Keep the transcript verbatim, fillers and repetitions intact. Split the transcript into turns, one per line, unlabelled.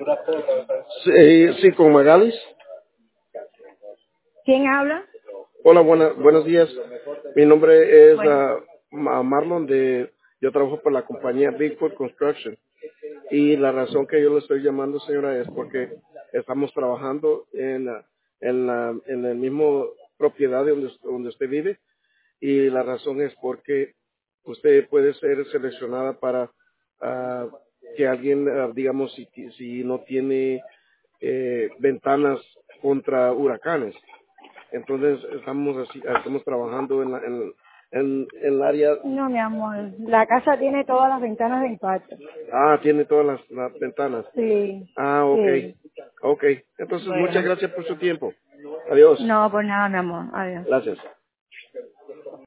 Sí, sí, con Magalis.
¿Quién habla?
Hola, buena, buenos días. Mi nombre es
Bueno,
ah, Ma- Marlon de, yo trabajo por la compañía Bigfoot Construction. Y la razón que yo le estoy llamando, señora, es porque estamos trabajando en, la- en, la, en el mismo propiedad de donde, donde usted vive. Y la razón es porque usted puede ser seleccionada para ah, que alguien, ah, digamos, si, si no tiene eh, ventanas contra huracanes. Entonces estamos así, estamos trabajando en la, en, en, en el área.
no, mi amor. La casa tiene todas las ventanas de impacto.
Ah, tiene todas las, las ventanas.
Sí,
Ah, ok,
sí.
ok. Entonces muchas
Bueno.
gracias por su tiempo. Adiós.
No, por nada, mi amor. Adiós.
Gracias.